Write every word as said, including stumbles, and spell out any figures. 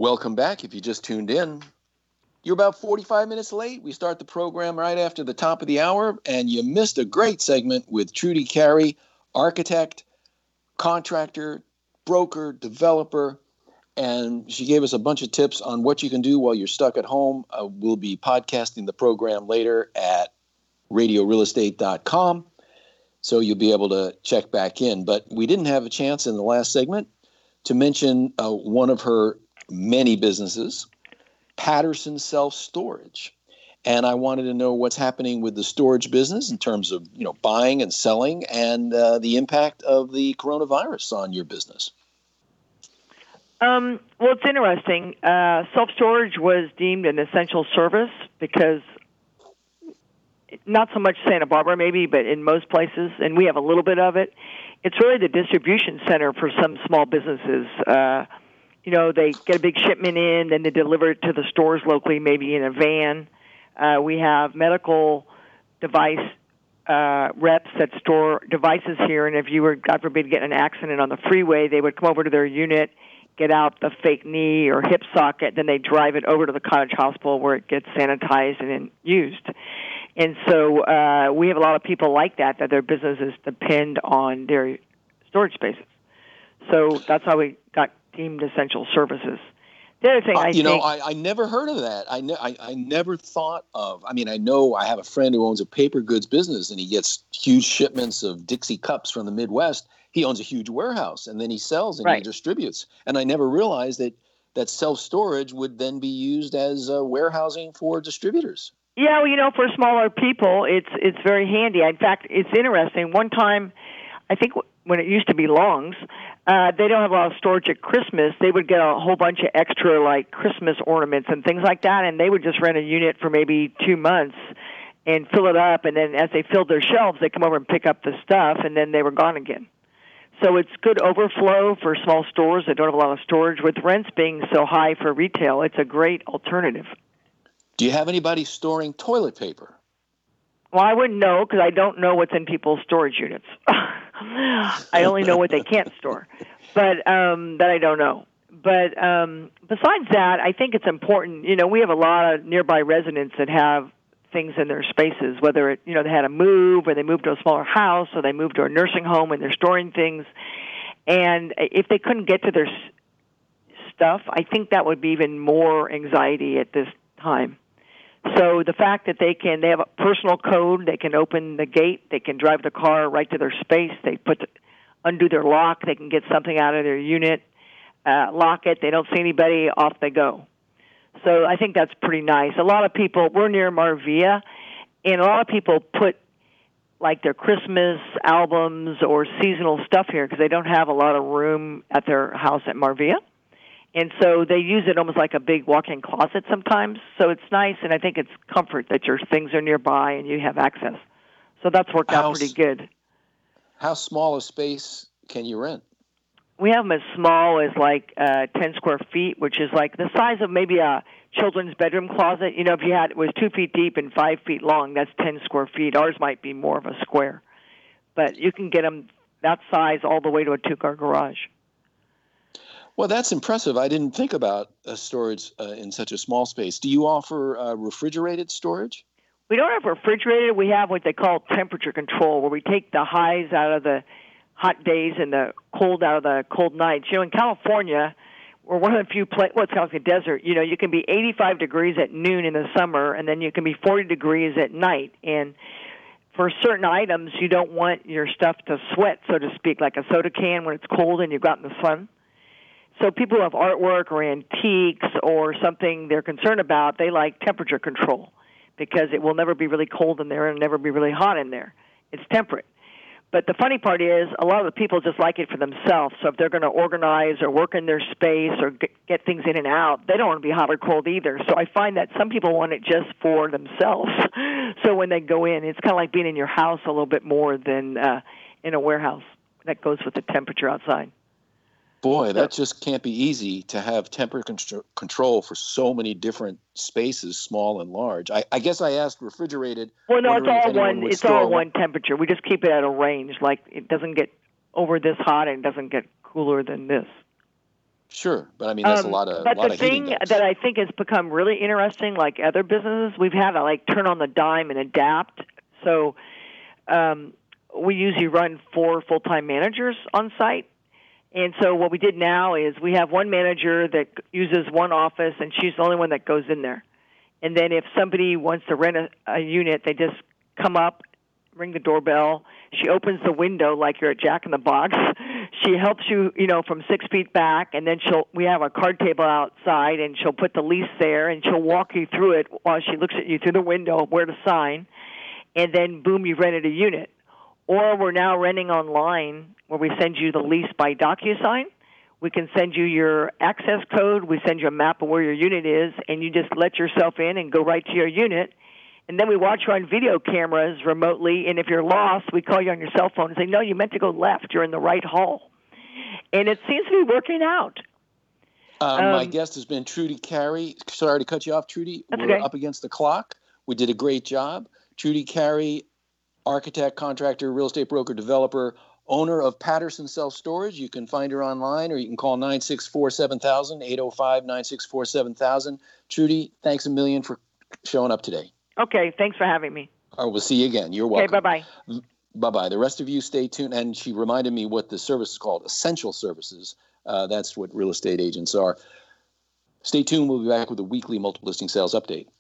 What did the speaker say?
Welcome back. If you just tuned in, you're about forty-five minutes late. We start the program right after the top of the hour, and you missed a great segment with Trudy Carey, architect, contractor, broker, developer, and she gave us a bunch of tips on what you can do while you're stuck at home. Uh, we'll be podcasting the program later at radio real estate dot com, so you'll be able to check back in. But we didn't have a chance in the last segment to mention uh, one of her many businesses, Patterson Self-Storage. And I wanted to know what's happening with the storage business in terms of, you know, buying and selling and uh, the impact of the coronavirus on your business. Um, well, it's interesting. Uh, self-storage was deemed an essential service because not so much Santa Barbara maybe, but in most places, and we have a little bit of it, it's really the distribution center for some small businesses. Uh, you know, they get a big shipment in, then they deliver it to the stores locally, maybe in a van. Uh, we have medical device uh, reps that store devices here, and if you were, God forbid, getting an accident on the freeway, they would come over to their unit, get out the fake knee or hip socket, then they drive it over to the cottage hospital where it gets sanitized and then used. And so uh, we have a lot of people like that, that their businesses depend on their storage spaces. So that's how we got deemed essential services. The other thing uh, I you think, know, I, I never heard of that. I, ne- I I never thought of. I mean, I know I have a friend who owns a paper goods business, and he gets huge shipments of Dixie cups from the Midwest. He owns a huge warehouse, and then he sells and right. he distributes. And I never realized that that self storage would then be used as uh, warehousing for distributors. Yeah, well, you know, for smaller people, it's it's very handy. In fact, it's interesting. One time, I think when it used to be Long's, uh, they don't have a lot of storage at Christmas. They would get a whole bunch of extra, like, Christmas ornaments and things like that, and they would just rent a unit for maybe two months and fill it up, and then as they filled their shelves, they come over and pick up the stuff, and then they were gone again. So it's good overflow for small stores that don't have a lot of storage. With rents being so high for retail, it's a great alternative. Do you have anybody storing toilet paper? Well, I wouldn't know because I don't know what's in people's storage units. I only know what they can't store, but um, that I don't know. But um, besides that, I think it's important. You know, we have a lot of nearby residents that have things in their spaces, whether it, you know, they had to move or they moved to a smaller house or they moved to a nursing home and they're storing things. And if they couldn't get to their s- stuff, I think that would be even more anxiety at this time. So the fact that they can, they have a personal code, they can open the gate, they can drive the car right to their space, they put, the, undo their lock, they can get something out of their unit, uh, lock it, they don't see anybody, off they go. So I think that's pretty nice. A lot of people, we're near Marvia, and a lot of people put like their Christmas albums or seasonal stuff here because they don't have a lot of room at their house at Marvia. And so they use it almost like a big walk-in closet sometimes. So it's nice, and I think it's comfort that your things are nearby and you have access. So that's worked out How, pretty good. How small a space can you rent? We have them as small as like uh, ten square feet, which is like the size of maybe a children's bedroom closet. You know, if you had it was two feet deep and five feet long, that's ten square feet. Ours might be more of a square. But you can get them that size all the way to a two-car garage. Well, that's impressive. I didn't think about uh, storage uh, in such a small space. Do you offer uh, refrigerated storage? We don't have refrigerated. We have what they call temperature control, where we take the highs out of the hot days and the cold out of the cold nights. You know, in California, we're one of the few places, well, it's kind of like a desert. You know, you can be eighty-five degrees at noon in the summer, and then you can be forty degrees at night. And for certain items, you don't want your stuff to sweat, so to speak, like a soda can when it's cold and you've got in the sun. So people who have artwork or antiques or something they're concerned about, they like temperature control because it will never be really cold in there and never be really hot in there. It's temperate. But the funny part is a lot of the people just like it for themselves. So if they're going to organize or work in their space or get, get things in and out, they don't want to be hot or cold either. So I find that some people want it just for themselves. So when they go in, it's kind of like being in your house a little bit more than uh, in a warehouse. That goes with the temperature outside. Boy, that just can't be easy to have temperature control for so many different spaces, small and large. I, I guess I asked refrigerated. Well, no, it's all one. It's all one temperature. We just keep it at a range, like it doesn't get over this hot and it doesn't get cooler than this. Sure, but I mean that's um, a lot of. But lot the of heating thing ducts. that I think has become really interesting, like other businesses, we've had to like turn on the dime and adapt. So um, we usually run four full-time managers on site. And so what we did now is we have one manager that uses one office, and she's the only one that goes in there. And then if somebody wants to rent a, a unit, they just come up, ring the doorbell. She opens the window like you're at Jack in the Box. She helps you, you know, from six feet back, and then she'll. We have a card table outside, and she'll put the lease there, and she'll walk you through it while she looks at you through the window where to sign, and then boom, you've rented a unit. Or we're now renting online where we send you the lease by DocuSign. We can send you your access code. We send you a map of where your unit is, and you just let yourself in and go right to your unit. And then we watch you on video cameras remotely, and if you're lost, we call you on your cell phone and say, no, you meant to go left. You're in the right hall. And it seems to be working out. Um, um, my guest has been Trudy Carey. Sorry to cut you off, Trudy. That's We're okay. up against the clock. We did a great job. Trudy Carey, architect, contractor, real estate broker, developer, owner of Patterson Self Storage. You can find her online, or you can call nine six four seven thousand, eight oh five, nine six four seven thousand. Trudy, thanks a million for showing up today. Okay, thanks for having me. All right, we'll see you again. You're welcome. Okay, bye-bye. Bye-bye. The rest of you stay tuned. And she reminded me what the service is called, essential services. Uh, that's what real estate agents are. Stay tuned. We'll be back with a weekly multiple listing sales update.